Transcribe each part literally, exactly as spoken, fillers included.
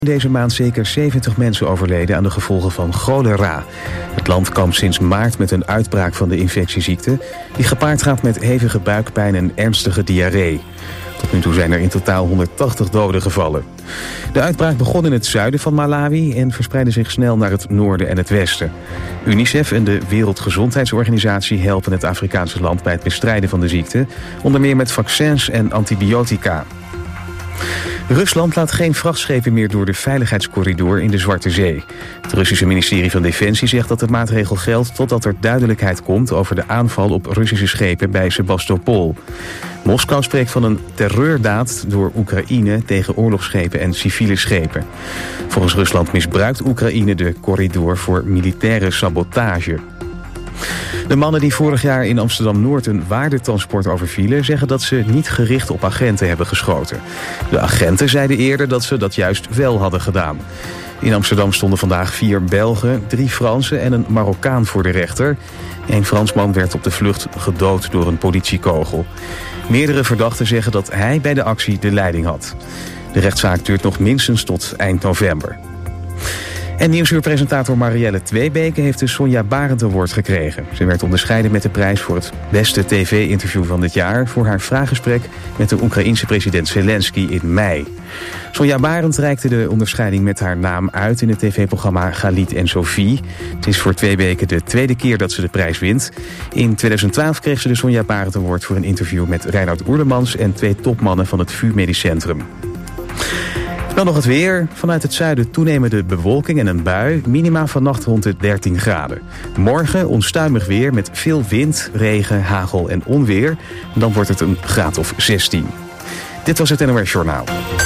Deze maand zeker zeventig mensen overleden aan de gevolgen van cholera. Het land kampt sinds maart met een uitbraak van de infectieziekte, die gepaard gaat met hevige buikpijn en ernstige diarree. Tot nu toe zijn er in totaal honderdtachtig doden gevallen. De uitbraak begon in het zuiden van Malawi en verspreidde zich snel naar het noorden en het westen. UNICEF en de Wereldgezondheidsorganisatie helpen het Afrikaanse land bij het bestrijden van de ziekte, onder meer met vaccins en antibiotica. Rusland laat geen vrachtschepen meer door de veiligheidscorridor in de Zwarte Zee. Het Russische ministerie van Defensie zegt dat de maatregel geldt totdat er duidelijkheid komt over de aanval op Russische schepen bij Sebastopol. Moskou spreekt van een terreurdaad door Oekraïne tegen oorlogsschepen en civiele schepen. Volgens Rusland misbruikt Oekraïne de corridor voor militaire sabotage. De mannen die vorig jaar in Amsterdam-Noord een waardetransport overvielen, zeggen dat ze niet gericht op agenten hebben geschoten. De agenten zeiden eerder dat ze dat juist wel hadden gedaan. In Amsterdam stonden vandaag vier Belgen, drie Fransen en een Marokkaan voor de rechter. Een Fransman werd op de vlucht gedood door een politiekogel. Meerdere verdachten zeggen dat hij bij de actie de leiding had. De rechtszaak duurt nog minstens tot eind november. En Nieuwsuurpresentator Marielle Tweebeke heeft de Sonja Barend Award gekregen. Ze werd onderscheiden met de prijs voor het beste tv-interview van dit jaar voor haar vraaggesprek met de Oekraïense president Zelensky in mei. Sonja Barend reikte de onderscheiding met haar naam uit in het tv-programma Galit en Sophie. Het is voor Tweebeke de tweede keer dat ze de prijs wint. In tweeduizend twaalf kreeg ze de Sonja Barend Award voor een interview met Reinoud Oerlemans en twee topmannen van het V U Medisch Centrum. Dan nog het weer. Vanuit het zuiden toenemende bewolking en een bui. Minima vannacht rond de dertien graden. Morgen onstuimig weer met veel wind, regen, hagel en onweer. En dan wordt het een graad of zestien. Dit was het N O S Journaal.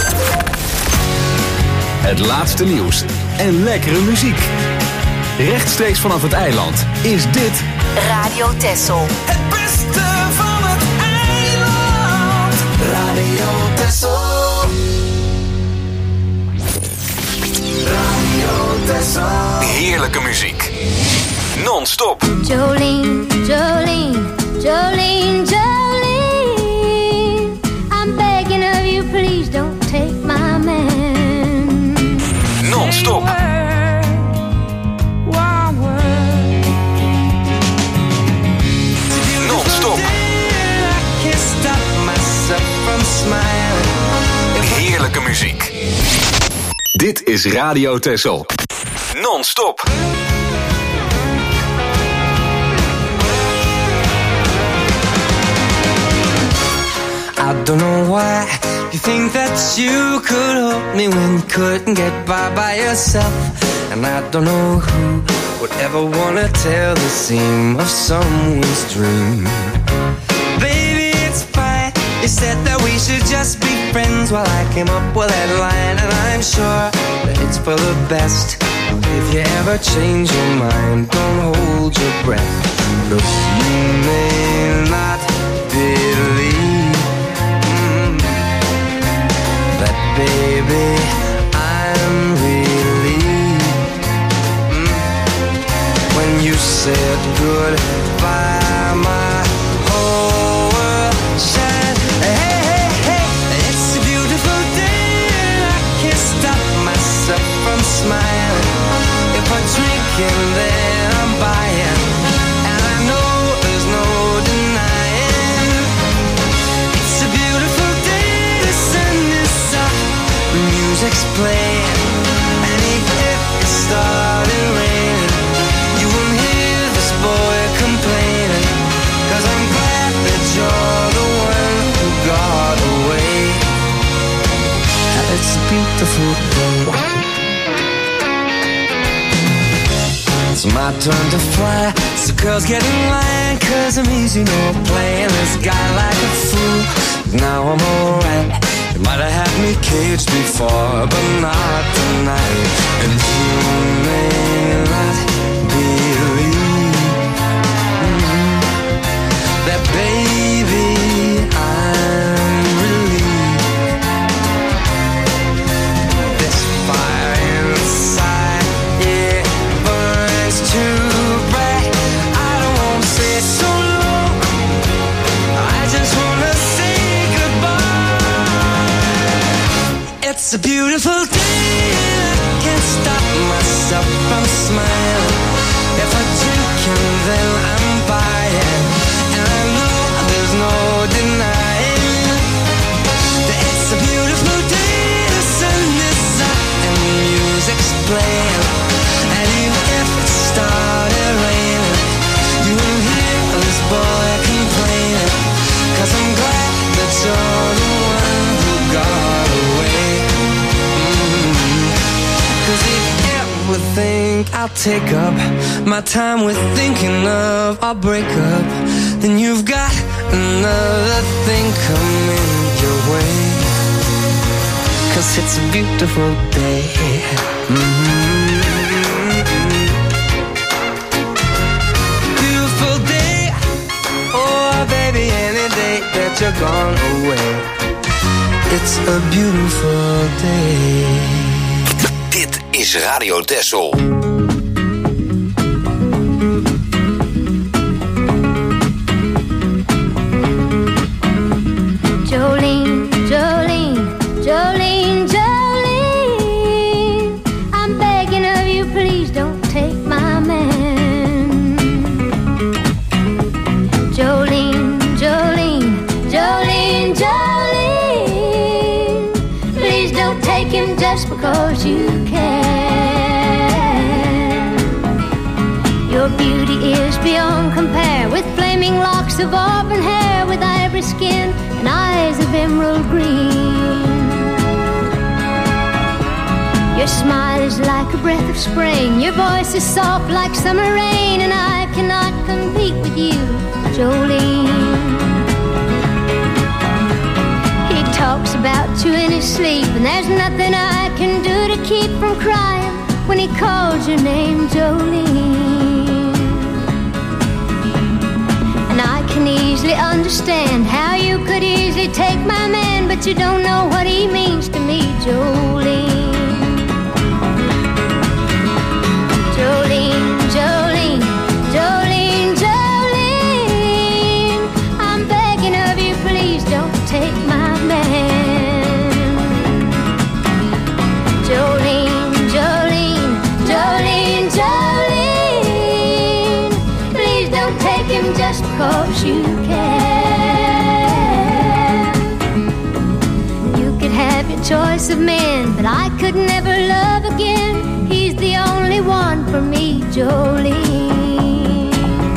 Het laatste nieuws en lekkere muziek. Rechtstreeks vanaf het eiland is dit Radio Texel. Het beste van het eiland. Radio Texel. Heerlijke muziek. Non-stop. Jolene, Jolene, Jolene, Jolene. I'm begging of you, please don't take my man. Non-stop. Non-stop. Heerlijke muziek. Dit is Radio Texel. Non-stop. I don't know why you think that you could help me when you couldn't get by by yourself. And I don't know who would ever want to tell the seam of someone's dream. Baby, it's fine. You said that we should just be friends while I came up with that line. And I'm sure that it's for the best. If you ever change your mind, don't hold your breath. Look, you may not believe mm, that, baby, I'm relieved mm, when you said goodbye, my whole world shined. Hey, hey, hey, it's a beautiful day and I can't stop myself from smiling. If I drink and then I'm buying, and I know there's no denying. It's a beautiful day, the sun is up, the music's playing, and even if it started raining, you won't hear this boy complaining, 'cause I'm glad that you're the one who got away. It's a beautiful day. It's my turn to fly, so girls get in line, 'cause I'm easy, no playing this guy like a fool. Now I'm alright, you might have had me caged before, but not tonight. And you may not believe mm, that, baby, I'm relieved. This fire inside, yeah, burns too bright. I don't wanna say so long, I just wanna say goodbye. It's a beautiful day. playing. And even if it started raining, you won't hear this boy complaining. Cause I'm glad that you're the one who got away. Mm-hmm. Cause if you ever think I'll take up my time with thinking of our breakup, then you've got another thing coming your way. Cause it's a beautiful day. Mm-hmm. Beautiful day. Oh baby, any day that you're gone away, it's a beautiful day. Dit is Radio Texel. Jolene, Jolene, Jolene, Jolene, I'm begging of you, please don't take my man. Jolene, Jolene, Jolene, Jolene, please don't take him just because you can. Your beauty is beyond compare, with flaming locks of auburn hair, with ivory skin and eyes of emerald green. Your smile is like a breath of spring, your voice is soft like summer rain, and I cannot compete with you, Jolene. He talks about you in his sleep, and there's nothing I can do to keep from crying when he calls your name, Jolene. And I can easily understand how you could easily take my man, but you don't know what he means to me, Jolene. Jolene, Jolene, Jolene, Jolene, I'm begging of you, please don't take my man. Jolene, Jolene, Jolene, Jolene, please don't take him just because you can. You could have your choice of men, but I could never love again. He's the only one for me, Jolene.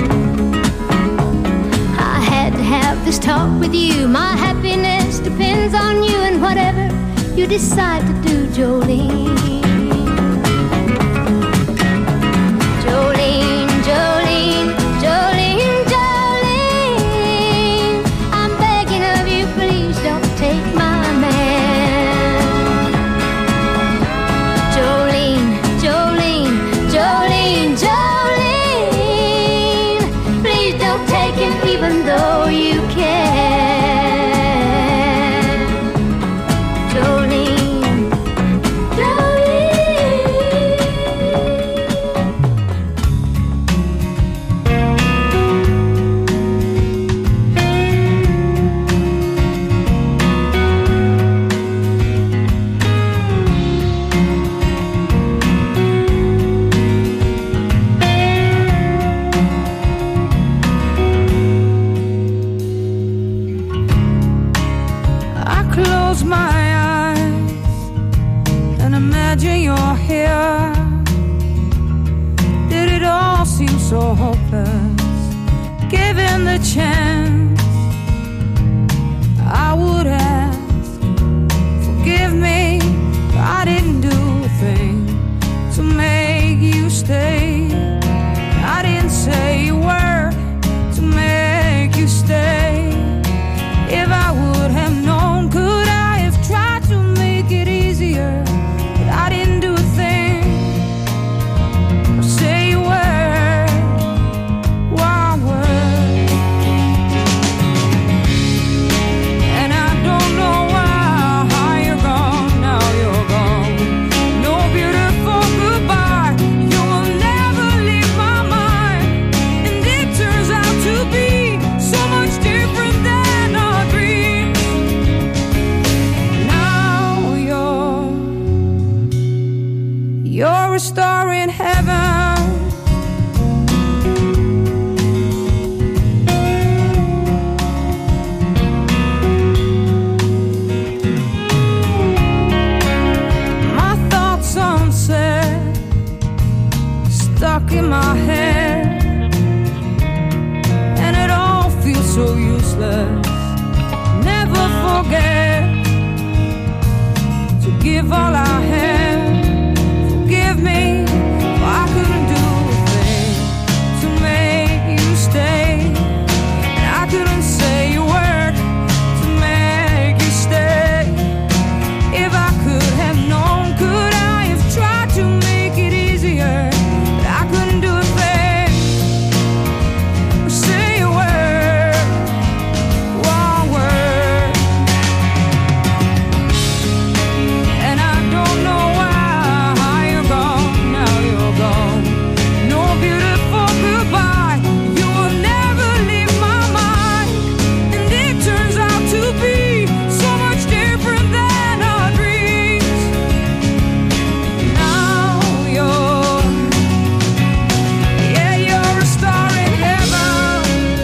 I had to have this talk with you. My happiness depends on you, and whatever you decide to do, Jolene. Jolene, Jolene, Jolene, Jolene, I'm begging of you, please don't take my man. Jolene, Jolene, Jolene, Jolene, please don't take him even though you can. Jolene, Jolene. I close my eyes and imagine you're here. Did it all seem so hopeless? Given the chance, I would ask, forgive me, I didn't do a thing to make you stay. I didn't say a word to make you stay. If I would have known, could I have tried to make it easier? But I didn't do a thing or say a word, one word. And I don't know why you're gone, now you're gone. No beautiful goodbye, you will never leave my mind. And it turns out to be so much different than our dreams. Now you're You're a star in heaven. My thoughts unsaid give all I had. Forgive me, I couldn't do a thing to make you stay. And I couldn't say a word to make you stay. If I could have known, could I have tried to make it easier? But I couldn't do a thing or say a word, one word. And I don't know why you're gone, now you're gone. No beautiful goodbye, you will never leave my mind. And it turns out to be so much different than our dreams. Now you're, yeah, you're a star in heaven.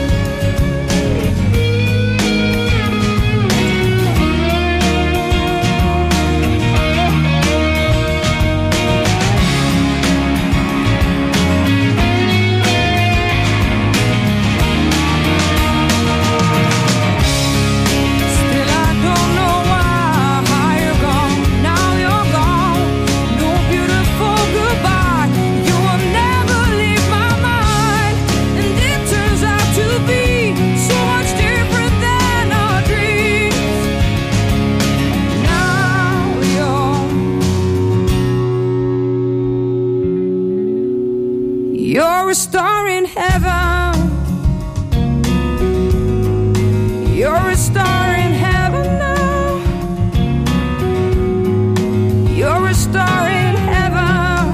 Still I don't know why you're gone, now you're gone. No beautiful goodbye, you will never leave my mind. And it turns out to be so much different than our dreams. Now you're, you're a star in heaven. You're a star in heaven now. You're a star in heaven.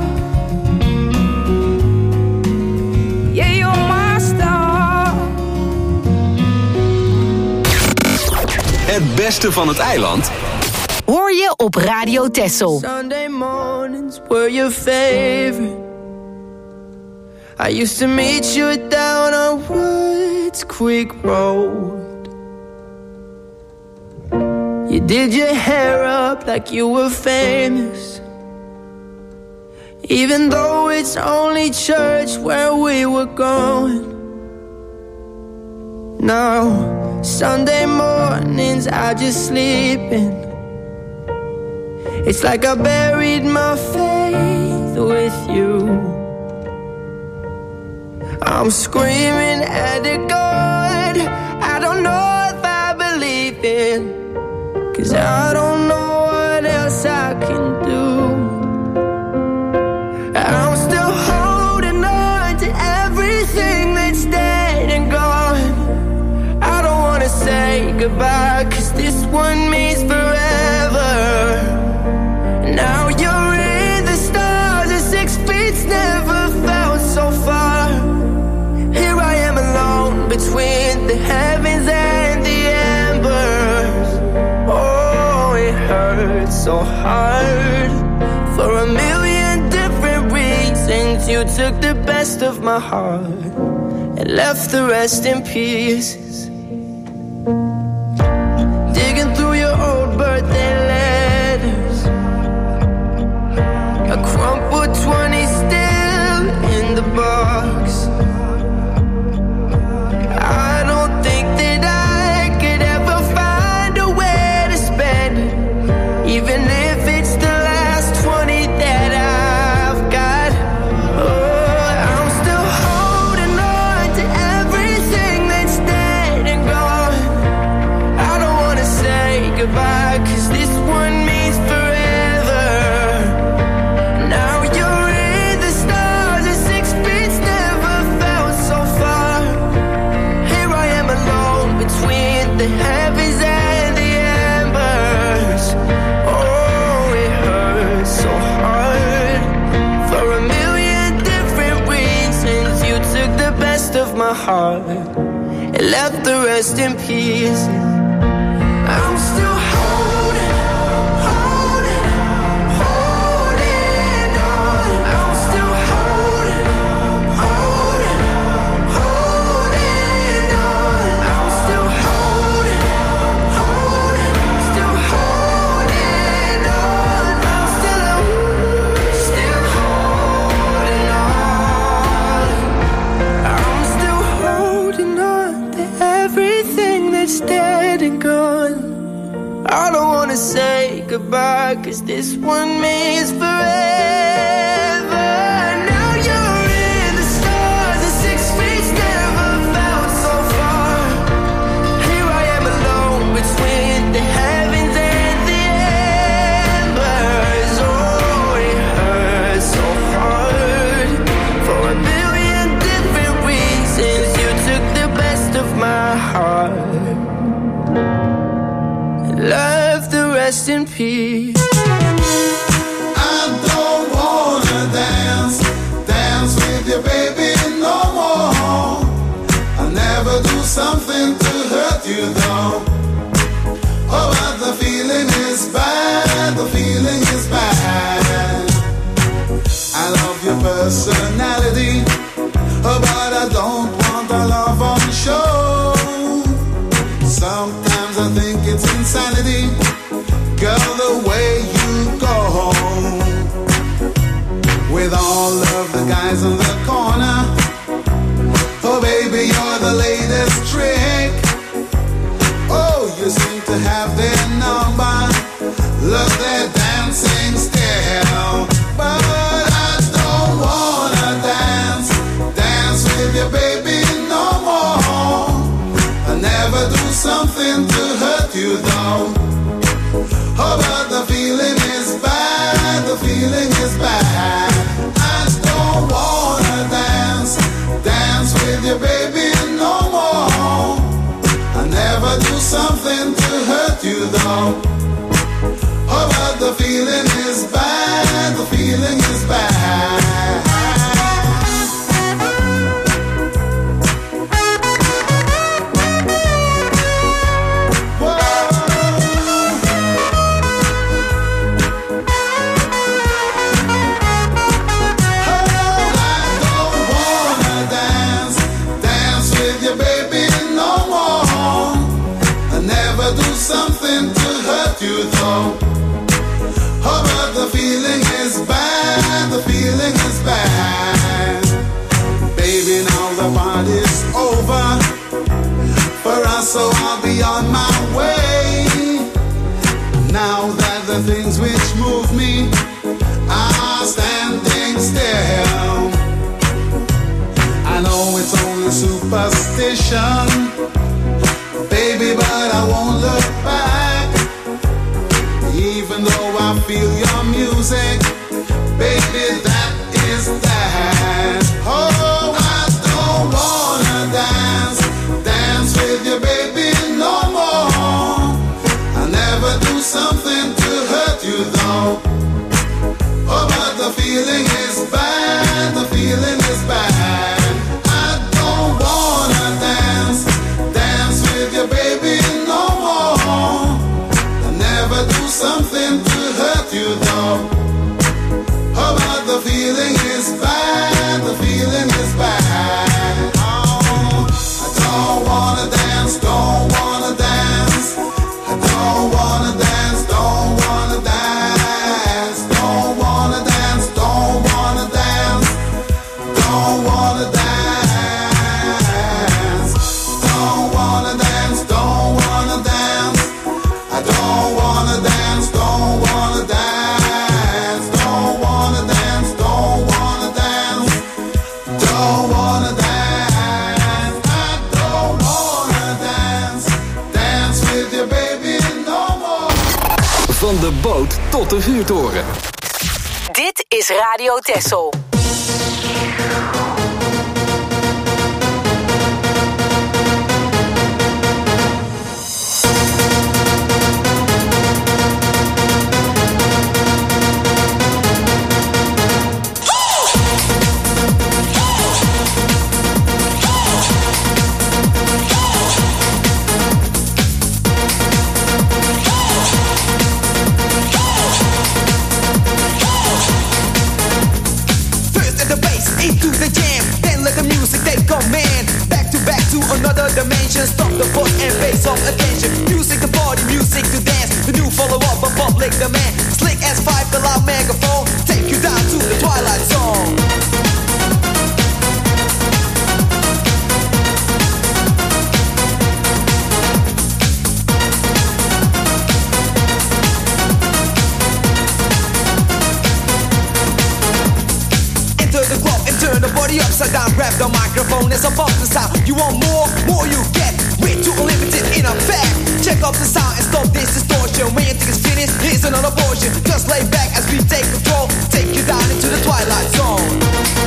Yeah, you're my star. Het beste van het eiland Hoor je op Radio Texel. Sunday mornings were your favorite. I used to meet you down on Woods Creek Road. You did your hair up like you were famous, even though it's only church where we were going. Now, Sunday mornings I just sleep in. It's like I buried my faith with you. I'm screaming at the God I don't know if I believe in, 'cause I don't know what else I can do. I'm still holding on to everything that's dead and gone. I don't wanna say goodbye, 'cause this one means forever. Now you're in the stars and six feet's never felt so far. Here I am alone between the heavens and the embers. Oh, it hurts so hard for a million different reasons. You took the best of my heart and left the rest in pieces. Digging through your old birthday letters, a crumpled twenty still in the box. I don't think that I could ever find a way to spend it, even if it's the last twenty that I've got. Oh, I'm still holding on to everything that's dead and gone. I don't wanna say goodbye, 'cause this one means forever. Now you're in the stars and six feet's never felt so far. Here I am alone between the heavens and the embers. Oh, it hurts so hard for a million different reasons. You took the best of my heart and left the rest in pieces. I'm still holding, holding, holding on. I'm still holding, holding, holding on. I'm still holding, holding, still holding on. I'm still, still holding on. I'm still holding on to everything that's dead heart, 'cause this one means forever. Now you're in the stars, and six feet never felt so far. Here I am alone between the heavens and the embers. Oh, it hurts so hard. For a billion different reasons, you took the best of my heart. Love the rest in peace. I don't wanna dance, dance with you, baby, no more. I'll never do something to hurt you, though. Oh, but the feeling is bad, the feeling is bad. I love your personality, oh, but I don't want our love on show. Sometimes I think it's insanity, girl, the way you go home with all of the guys in the corner. Oh, baby, you're the latest trick. Oh, you seem to have their number, love their dancing still. But I don't wanna dance, dance with you, baby, no more. I'll never do something to hurt you, though. Oh, but the feeling is bad, the feeling is bad. I don't wanna dance, dance with you, baby, no more. I'll never do something to hurt you, though. Oh, but the feeling is bad, the feeling is bad. Something to hurt you, though. Oh, but the feeling is bad, the feeling is bad. Baby, now the party's over for us, so I'll be on my way. Now that the things which move me are standing still, I know it's only superstition, baby, but I won't look back. Even though I feel your music, baby, that is that. Oh, I don't wanna dance, dance with you, baby, no more. I'll never do something to hurt you, though. Oh, but the feeling is bad, the feeling is bad. I don't wanna dance, dance with you, baby, no more. I'll never do something to hurt you, though. Oh, but the feeling is bad, the feeling is bad. Oh, I don't wanna dance, don't wanna dance. I don't wanna dance, don't wanna dance. Don't wanna dance, don't wanna dance. Don't wanna dance. Don't wanna dance, don't wanna dance. I don't wanna dance, don't wanna dance. Don't wanna dance, don't wanna dance. Don't wanna dance. I don't wanna dance, dance with you, baby, no more. Van de boot tot de vuurtoren. Dit is Radio Texel. Another dimension, stop the boat and pay some attention. Music to party, music to dance. The new follow-up of public demand. Slick S five, the loud megaphone. Take you down to the Twilight Zone. Party upside down, grab the microphone as I bump the sound. You want more, more you get. Way too unlimited in effect. Check up the sound and stop this distortion. When you think it's finished, here's another portion. Just lay back as we take control. Take you down into the twilight zone.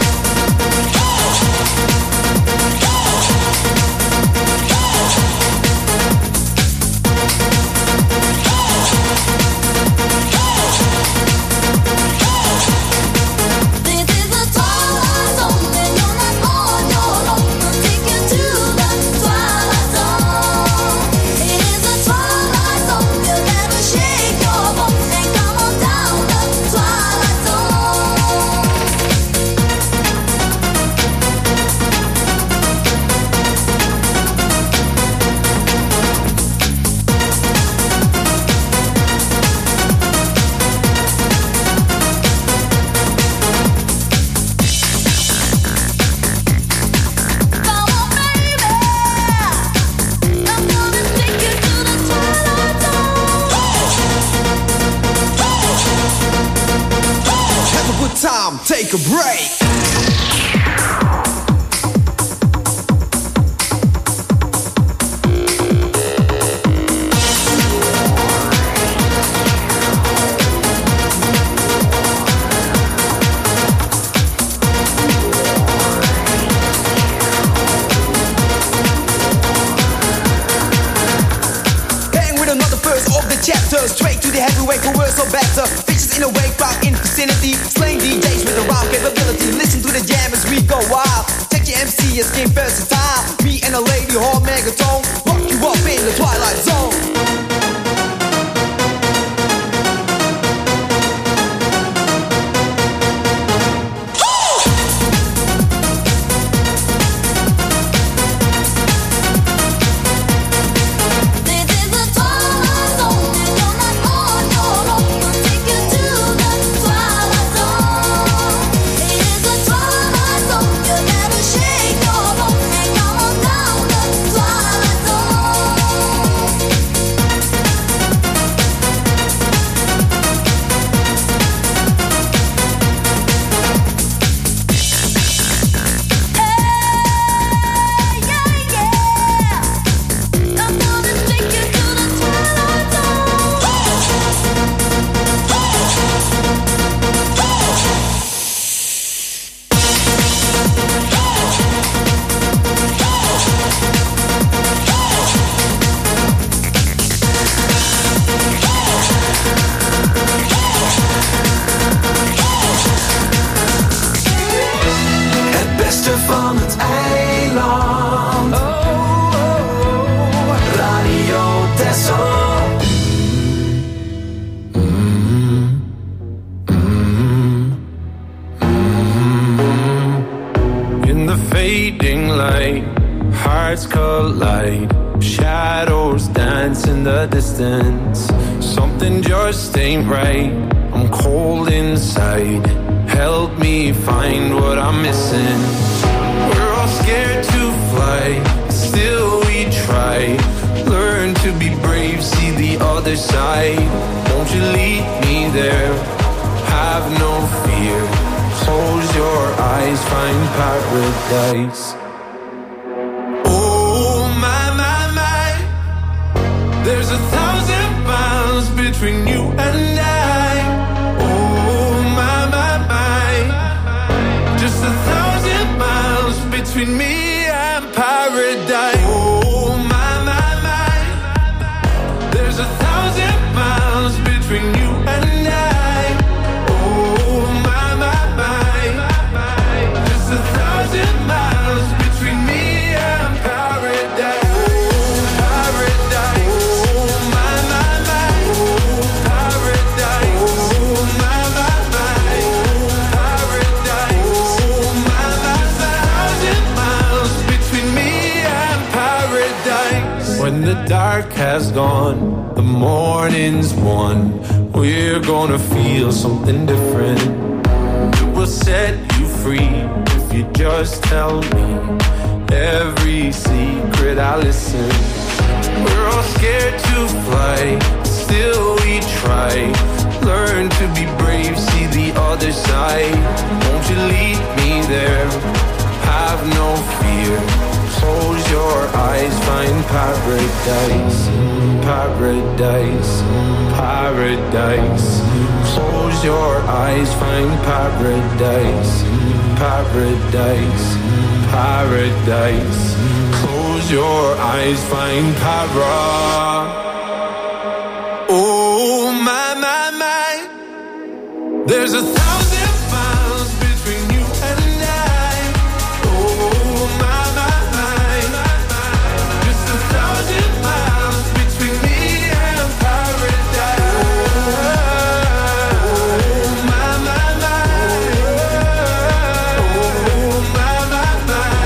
Take a break. Straight to the heavyweight coercial better. Bitches in a wake crowd in vicinity. Slaying D Js with a rhyme capability. Listen to the jam as we go wild. Check your M C as game versatile. Me and a lady hall megatone. Rock you up in the twilight zone. Something just ain't right. I'm cold inside. Help me find what I'm missing. We're all scared to fly, still we try. Learn to be brave, see the other side. Won't you lead me there? Have no fear. Close your eyes, find paradise. Oh my, my, my. There's a thousand miles between you and I. Oh my, my, my. Just a thousand miles between me and paradise. Oh my, my, my. There's a thousand miles between you and I. Oh my, my, my. Just a thousand miles between me and paradise. When the dark has gone, the morning's won. We're gonna feel something different. It will set you free if you just tell me every secret I listen. We're all scared to fly, still we try. Learn to be brave, see the other side. Won't you lead me there? eyes find paradise, paradise, paradise. Close your eyes, find paradise, paradise, paradise. Close your eyes, find para. Oh my, my, my. There's a thousand miles between you and I. Oh my, my, my. Just a thousand miles between me and paradise. Oh my, my, my. Oh my, my, my.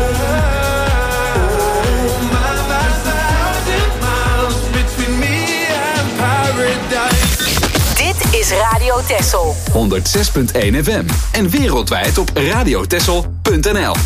Oh my, my, thousand miles between me and paradise. Dit is Radio Texel. honderdzes punt één F M en wereldwijd op radiotexel punt n l.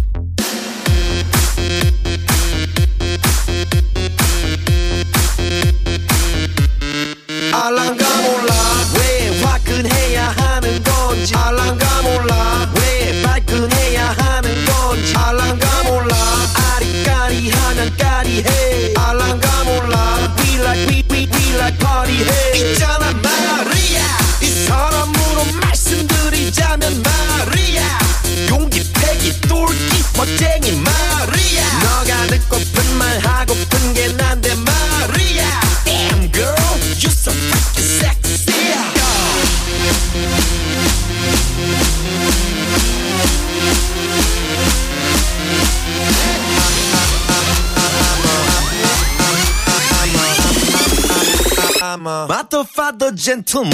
알랑가 몰라 왜 화끈해야 하는 건지 알랑가 몰라 왜 발끈해야 하는 건지 알랑가 몰라 아리까리하면 까리해 알랑가 몰라 We like we we we like party 해 있잖아 마리아 이 사람으로 말씀드리자면 마리아 용기 패기 똘끼 멋쟁이 마리아 너가 듣고픈 말 하고픈 게 난데 마리아 Damn girl you so freaking sexy I'm a motherfucker gentleman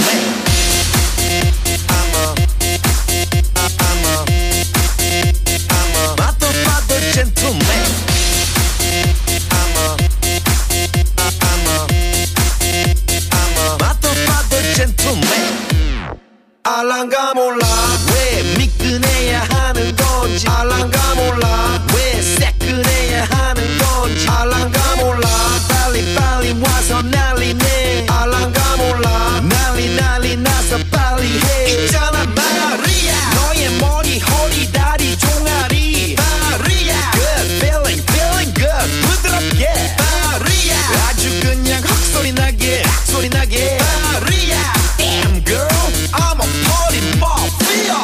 I'm a I'm a I'm a motherfucker gentleman I'm a I'm a I'm a motherfucker gentleman 알랑가 몰라 왜 미끈해야 하는 건지 알랑가 몰라 왜 새끈해야 하는 건지 알랑가 몰라 빨리 빨리 와서 난리네 알랑가 몰라 난리 난리 나서 빨리 해 있잖아 마리아 너의 머리 허리 다리 종아리 마리아 Good feeling feeling good 부드럽게 마리아 아주 그냥 헉소리 나게 헉소리 나게 마리아 Damn girl I'm a party mafia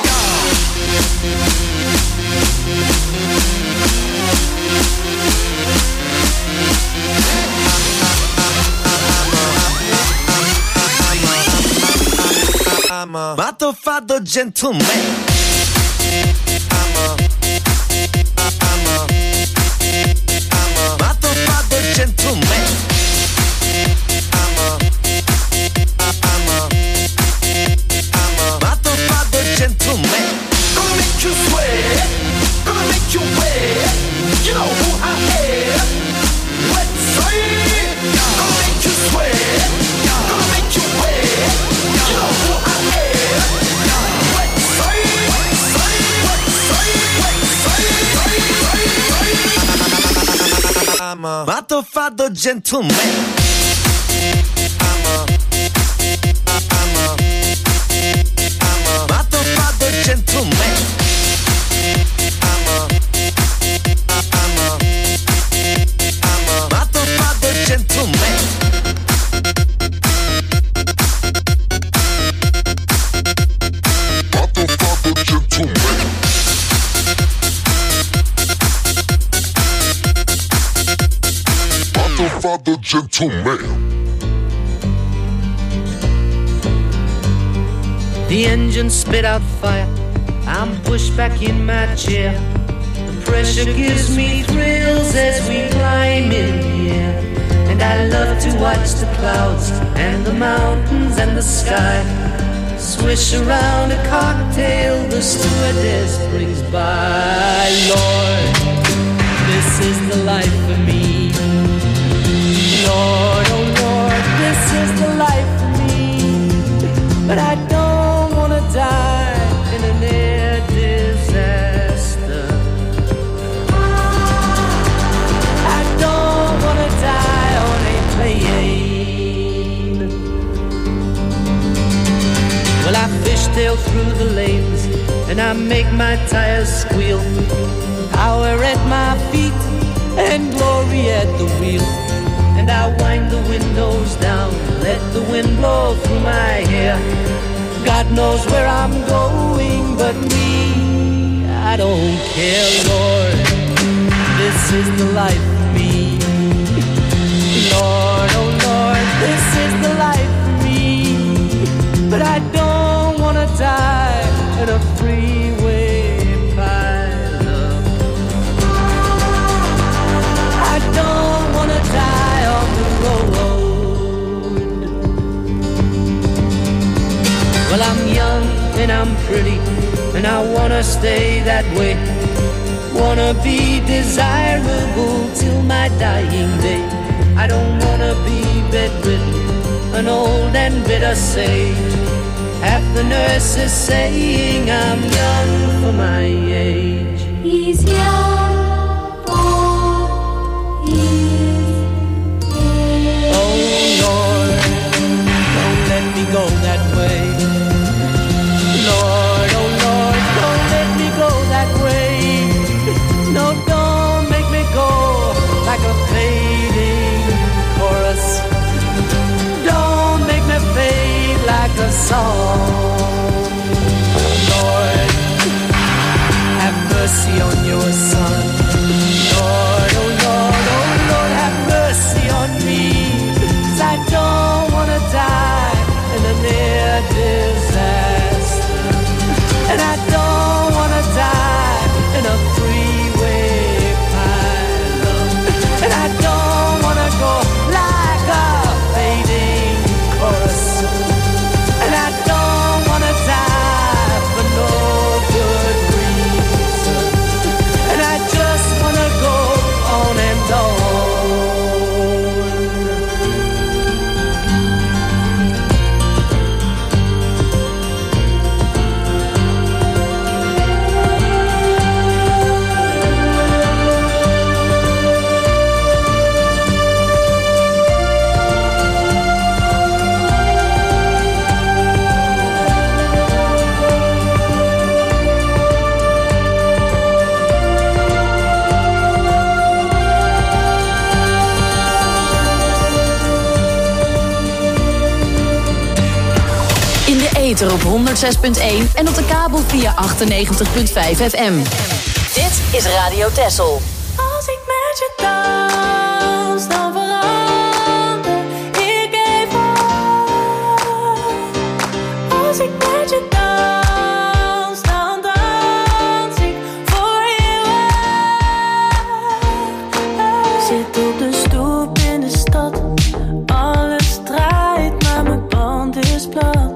I'm a motherfucker gentleman I'm a I'm a I'm a motherfucker gentleman I'm a I'm a I'm a motherfucker gentleman Gonna make you sweat Gonna make you wet You know who I am Let's say Gonna make you sweat Gonna make you wet You know who I am Let's say Let's say Let's say Let's say I'm a motherfucker gentleman I'm a I'm a I'm a motherfucker gentleman I'm a I'm a I'm a motherfucker gentleman Motherfucker gentleman Motherfucker gentleman The engine spit out fire. I'm pushed back in my chair. The pressure gives me thrills as we climb in the air. And I love to watch the clouds and the mountains and the sky swish around a cocktail the stewardess brings by. Lord, this is the life for me. Lord, oh Lord, this is the life for me. But I don't wanna die in an air disaster. I don't wanna die on a plane. Well, I fishtail through the lanes and I make my tires squeal. Power at my feet, and glory at the wheel. And I wind the windows down, let the wind blow through my hair. God knows where I'm going, but me, I don't care, Lord. This is the life for me. Lord, oh Lord, this is the life for me. But I don't wanna die in a freeway pileup. I don't wanna die on the road. Well, I'm young and I'm pretty, and I wanna stay that way. Wanna be desirable till my dying day. I don't wanna be bedridden, an old and bitter sage. Half the nurses saying I'm young for my age. He's young for his age. Oh Lord, don't let me go that way. Lord, oh Lord, don't let me go that way. No, don't make me go like a fading chorus. Don't make me fade like a song. Lord, have mercy on your son. Lord, oh Lord, oh Lord, have mercy on me. 'Cause I don't wanna die in a near disaster. And I don't wanna die in a freeway pileup. And I don't wanna go like a fading chorus. And I don't wanna die for no good reason. And I just wanna go on and on. Op honderd zes punt één en op de kabel via achtennegentig punt vijf F M. Dit is Radio Texel. Als ik met je dans, dan verander ik even. Als ik met je dans, dan dans ik voor eeuwig. Zit op de stoep in de stad, alles draait, maar mijn band is plat.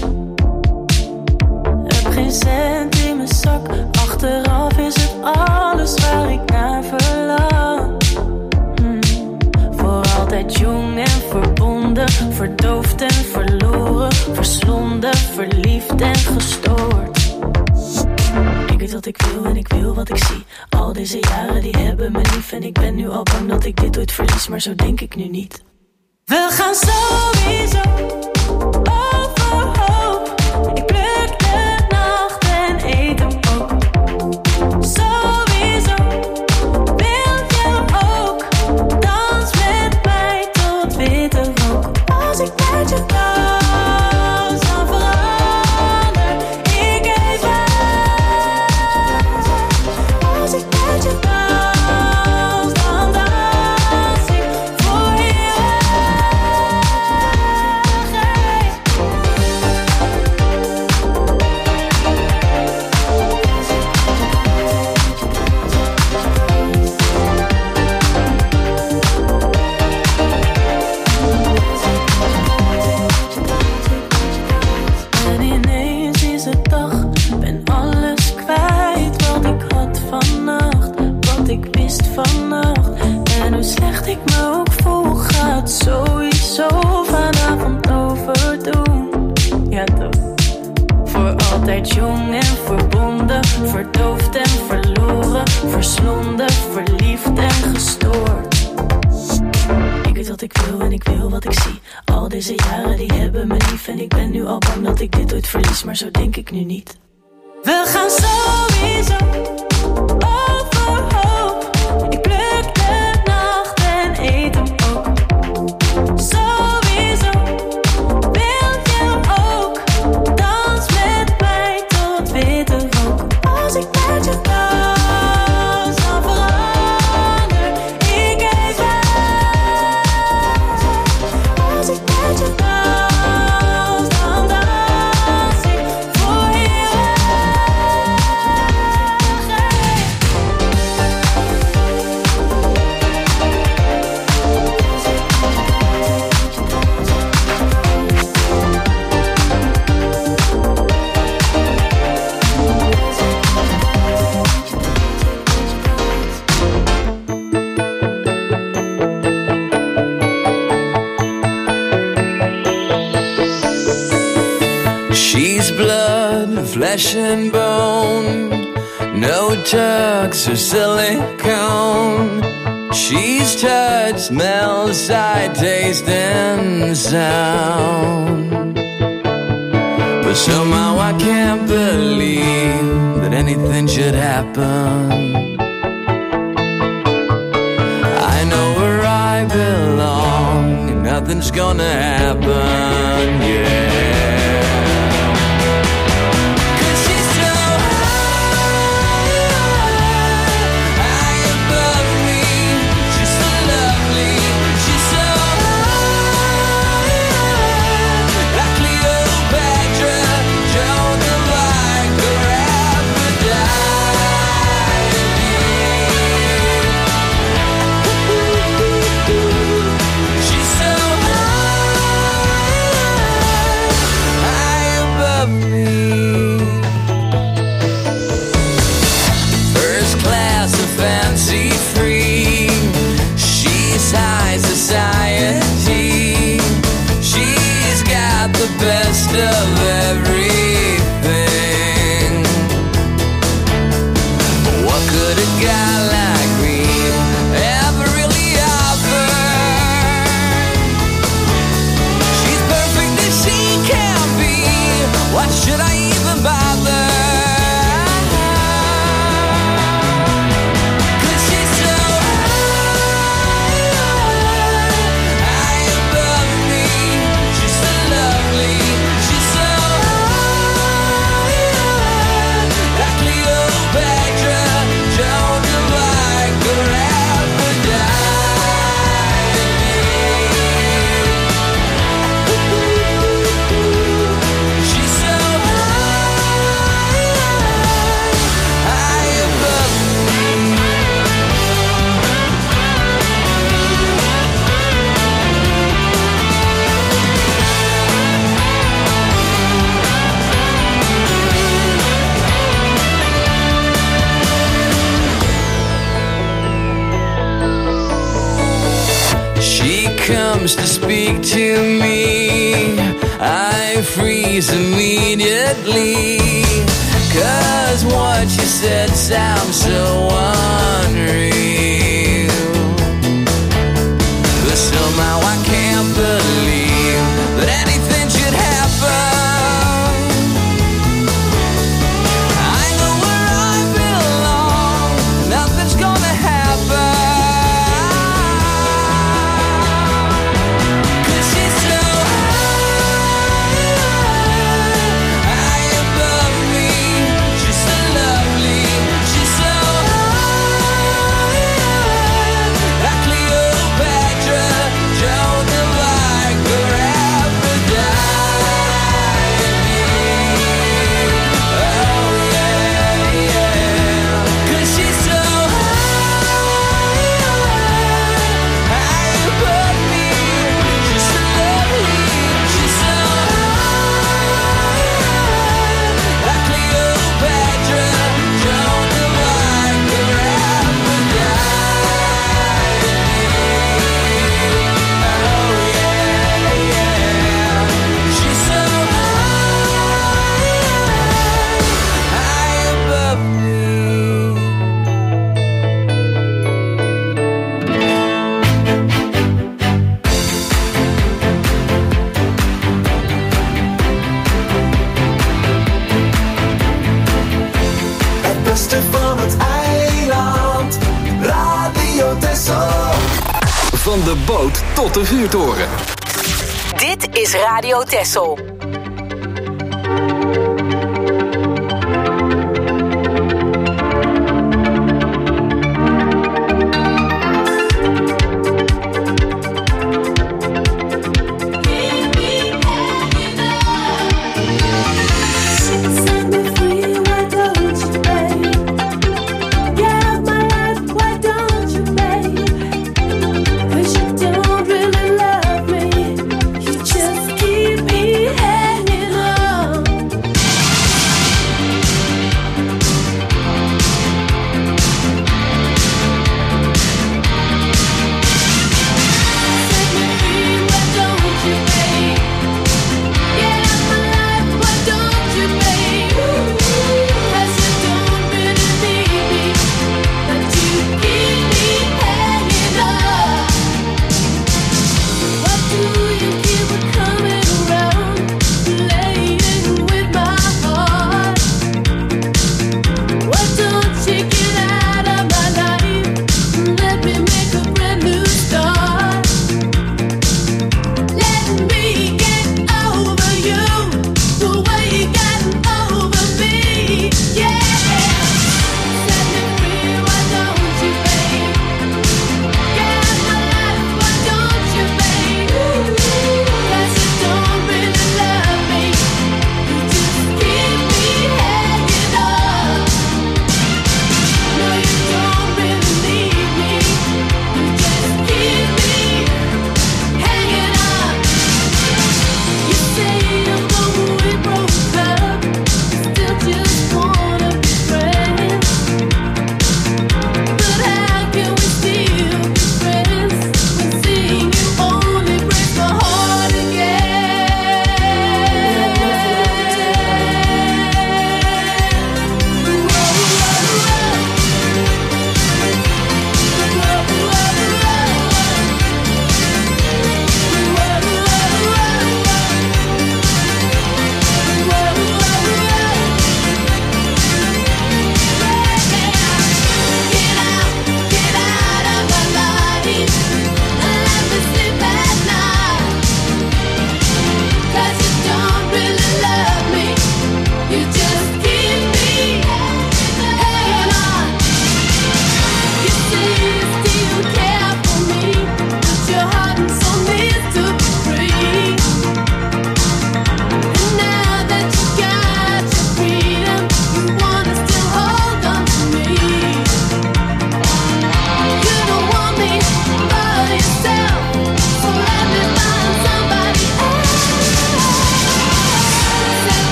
Geen cent in mijn zak, achteraf is het alles waar ik naar verlang. Hmm. Voor altijd jong en verbonden, verdoofd en verloren, verslonden, verliefd en gestoord. Ik weet wat ik wil en ik wil wat ik zie. Al deze jaren die hebben me lief en ik ben nu al bang dat ik dit ooit verlies, maar zo denk ik nu niet. We gaan sowieso overhoop. Ik pluk de nacht en eet hem ook. Sowieso wil je ook. Dans met mij tot witte rook. Als ik met je dans, dan verander ik even. Als ik met je dans, dan dans ik voor eeuwig. En ineens is het dag, ben alles kwijt wat ik had vannacht, wat ik wist vannacht. En hoe slecht ik me ook voel, gaat sowieso vanavond overdoen. Ja toch. Voor altijd jong en verbonden, verdoofd en verloren, verslonden, verliefd en gestoord. Ik weet wat ik wil en ik wil wat ik zie. Al deze jaren die hebben me lief en ik ben nu al bang dat ik dit ooit verlies, maar zo denk ik nu niet. We gaan sowieso overhoop. Ik pluk de flesh and bone, no tucks or silicone. She's touch, smell, sight, taste, and sound. But somehow I can't believe that anything should happen. I know where I belong, and nothing's gonna happen, yeah. Society, she's got the best of everything. What could a guy like me ever really offer? She's perfect as she can be. What should I even bother? Comes to speak to me, I freeze immediately, 'cause what you said sounds so unreal. But somehow I can't believe that anything should happen. I know where I belong, nothing's gonna happen. Van de boot tot de vuurtoren. Dit is Radio Texel. Cause you don't really love me, you just keep me happy.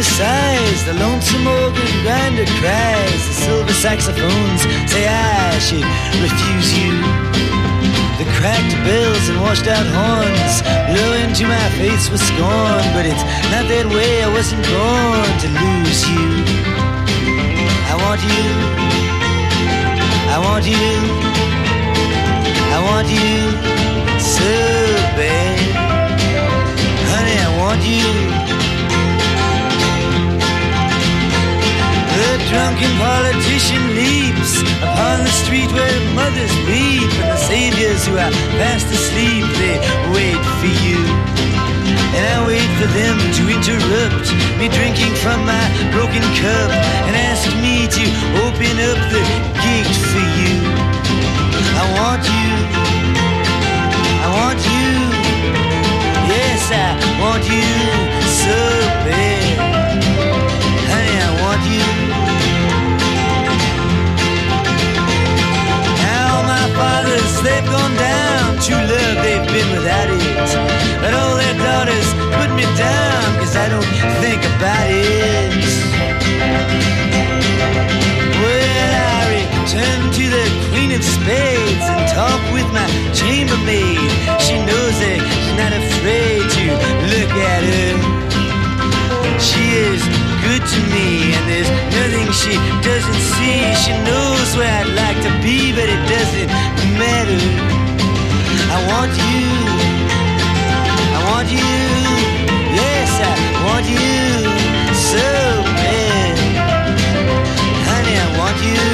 sighs, the lonesome organ grinder cries, the silver saxophones say I should refuse you. The cracked bells and washed out horns blow into my face with scorn, but it's not that way, I wasn't born to lose you. I want you, I want you, I want you so bad. Honey, I want you. The drunken politician leaps upon the street where mothers weep, and the saviors who are fast asleep, they wait for you. And I wait for them to interrupt me drinking from my broken cup and ask me to open up the gate for you. I want you, I want you, yes I want you so bad. Honey, I want you. Now my fathers, they've gone down, true love they've been without it, but all their daughters put me down, cause I don't think about it. Well, I return to the Queen of Spades and talk with my chambermaid. She knows it, she's not afraid to look at her. She is good to me, and there's nothing she doesn't see. She knows where I'd like to be, but it doesn't matter. I want you, I want you, yes I want you so bad. Honey, I want you.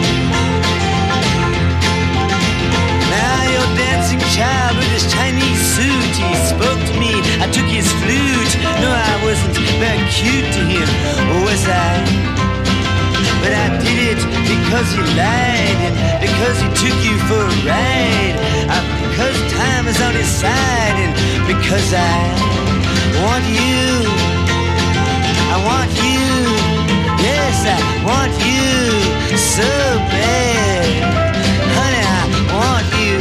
Now you're dancing child with his Chinese suit, he spoke to me, I took his flute. No, I wasn't very cute to him, was I? But I did it because he lied, and because he took you for a ride, uh, because time is on his side, and because I want you, I want you, yes I want you so bad. Honey, I want you.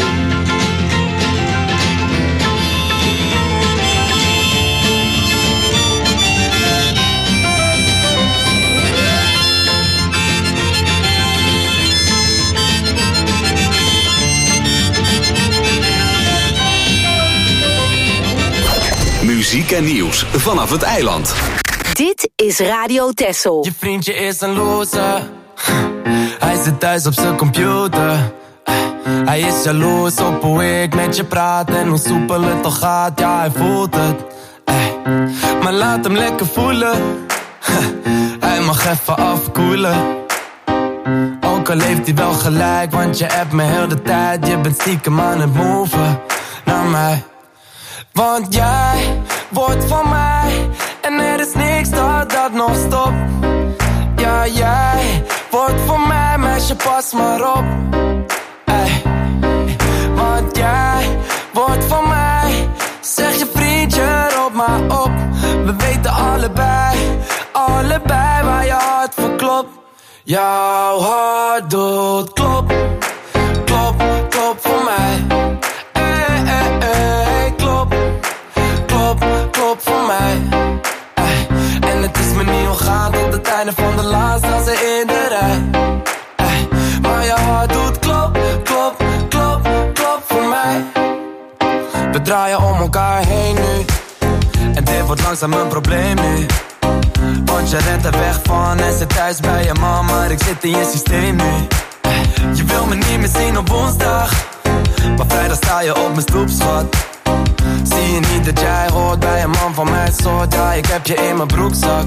Muziek en nieuws vanaf het eiland. Dit is Radio Texel. Je vriendje is een loser. Hij zit thuis op zijn computer. Hij is jaloers op hoe ik met je praat en hoe soepel het al gaat. Ja, hij voelt het. Maar laat hem lekker voelen. Hij mag even afkoelen. Ook al heeft hij wel gelijk, want je hebt me heel de tijd. Je bent stiekem aan het moven naar mij. Want jij wordt van mij en er is niks dat dat nog stopt. Ja, jij wordt van mij, meisje, pas maar op. Ey. Want jij wordt van mij, zeg je vriendje, roep maar op. We weten allebei, allebei waar je hart voor klopt. Jouw hart doet klop, klop, klop voor mij. Ey, ey, ey, klop, klop, klop voor mij. Ey. En het is me niet ontgaan tot het einde van de laatste als ze in de rij. Ey. Maar je hart doet klop, klop, klop, klop voor mij. We draaien om elkaar heen nu. En dit wordt langzaam een probleem nu. Want je rent er weg van en zit thuis bij je man, maar ik zit in je systeem nu. Je wil me niet meer zien op woensdag, maar vrijdag sta je op mijn stoep, schat. Zie je niet dat jij hoort bij een man van mijn soort? Ja, ik heb je in mijn broekzak.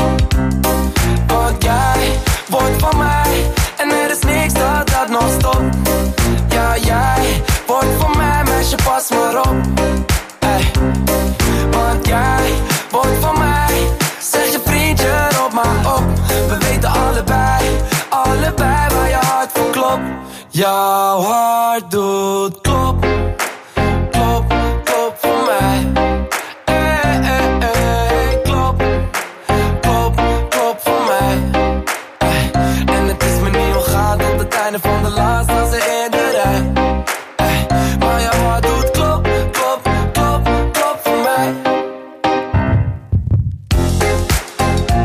Want jij wordt van mij en er is niks dat dat nog stopt. Ja, jij wordt van mij, meisje, pas maar op. Ey. Want jij wordt van mij, zeg je vriendje, roep maar op. We weten allebei, allebei waar je hart voor klopt. Jouw hart doet klop, klop, klop voor mij. Ey, ey, ey, klop, klop, klop voor mij. Ey. En het is me niet ontgaan tot het einde van de laatste als ze in de rij. Ey. Maar jouw hart doet klop, klop, klop, klop voor mij.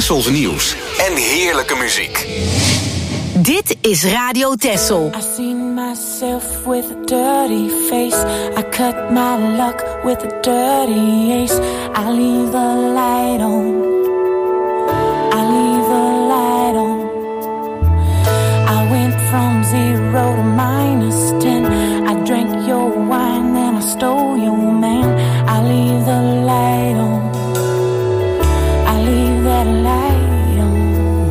Tessels nieuws en heerlijke muziek. Dit is Radio Tessel. I seen myself with a dirty face. I cut my luck with a dirty ace. I leave the light on. I leave the light on. I went from zero to minus ten. I drank your wine, then I stole your man. I leave the light on. I leave that light on.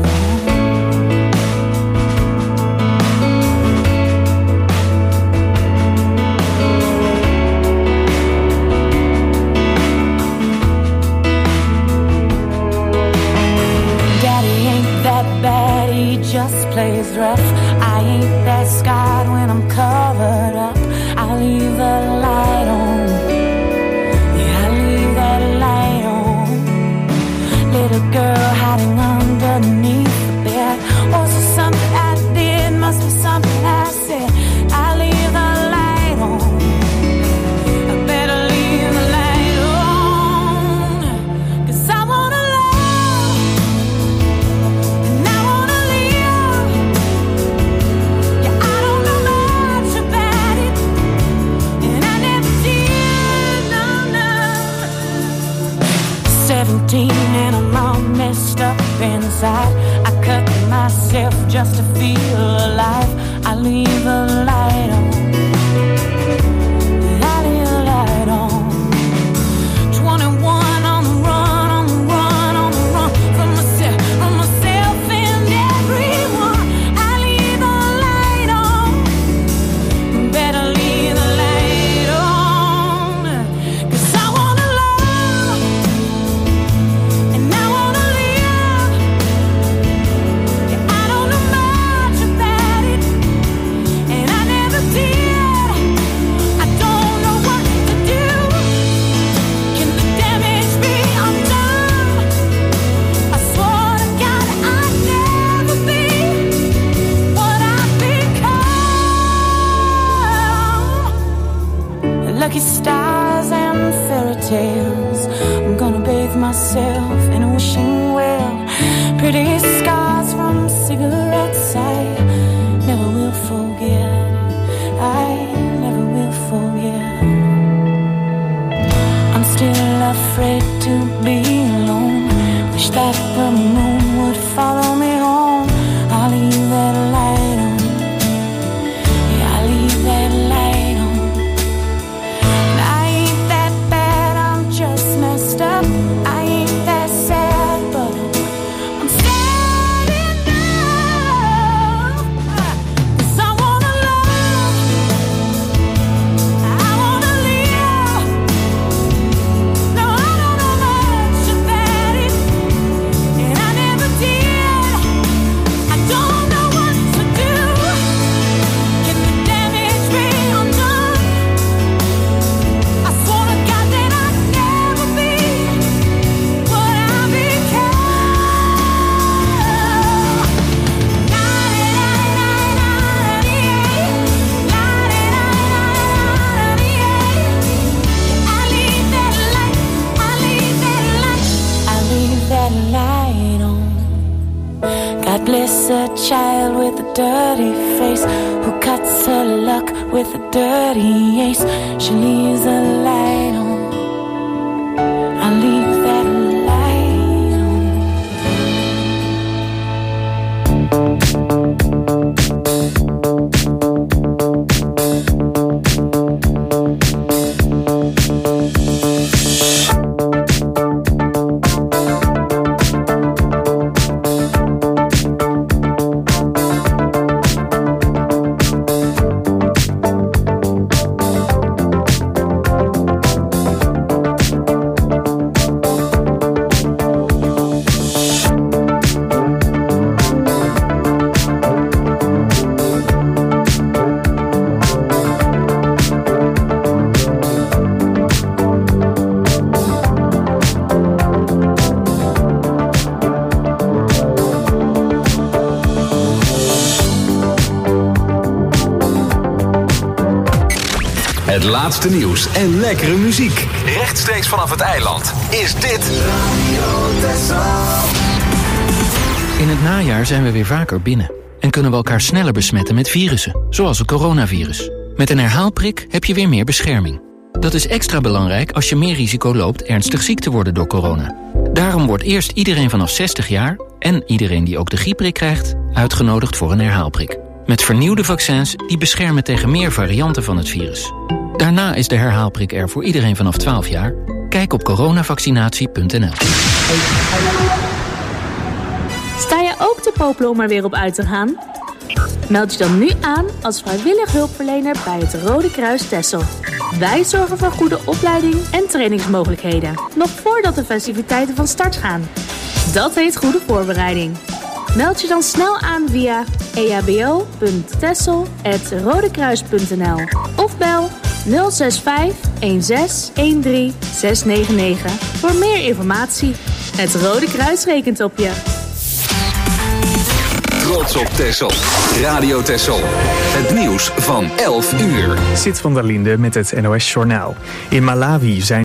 Daddy ain't that bad, he just plays rough. I ain't that scarred when I'm covered up. I leave the light on. Yeah, I leave that light on. Little girl hiding underneath the bed. Was it something I did? Must be something I said. I leave the light on. I better leave the light on. 'Cause I wanna love and I wanna live. Yeah, I don't know much about it, and I never did, no, no. Seventeen and I'm all messed up inside. I cut myself just to feel alive. I leave the light on. I leave the light on. Twenty-one on the run, on the run, on the run from myself, from myself and everyone. I leave the light on. Better leave the light on. 'Cause I wanna love and I wanna live. Yeah, I don't know much about it, and I never did. I don't know what to do. Can the damage be undone? I swore to God I'd never be what I've become. Lucky stars and fairy tales. I'm gonna bathe myself in a wishing well. Pretty scars from cigarettes I never will forget. I never will forget. I'm still afraid to be alone. Wish that the moon would follow me home. I'll leave that light on. Yeah, I'll leave that light on. And I ain't that bad, I'm just messed up. I ain't that sad, but I'm sad enough. 'Cause I wanna love, I wanna live. No, I don't know much about it, and I never did. I don't know what to do. Can the damage be undone? I swore to God that I'd never be what I become. I leave that light, I leave that light, I leave that light on. God bless a child with a dirty face who cuts her luck with a dirty ace. She leaves a light on. I leave that light on. Het laatste nieuws en lekkere muziek. Rechtstreeks vanaf het eiland is dit... Radio Tessel. In het najaar zijn we weer vaker binnen en kunnen we elkaar sneller besmetten met virussen, zoals het coronavirus. Met een herhaalprik heb je weer meer bescherming. Dat is extra belangrijk als je meer risico loopt ernstig ziek te worden door corona. Daarom wordt eerst iedereen vanaf zestig jaar en iedereen die ook de griepprik krijgt uitgenodigd voor een herhaalprik. Met vernieuwde vaccins die beschermen tegen meer varianten van het virus. Daarna is de herhaalprik er voor iedereen vanaf twaalf jaar. Kijk op coronavaccinatie punt n l. Sta je ook te popelen om er weer op uit te gaan? Meld je dan nu aan als vrijwillig hulpverlener bij het Rode Kruis Texel. Wij zorgen voor goede opleiding en trainingsmogelijkheden, nog voordat de festiviteiten van start gaan. Dat heet goede voorbereiding. Meld je dan snel aan via e h b o punt texel apenstaartje rodekruis punt n l of bel nul zes vijf een zes een drie zes negen negen voor meer informatie. Het Rode Kruis rekent op je. Trots op Texel. Radio Texel. Het nieuws van elf uur. Zit van der Linde met het N O S Journaal. In Malawi zijn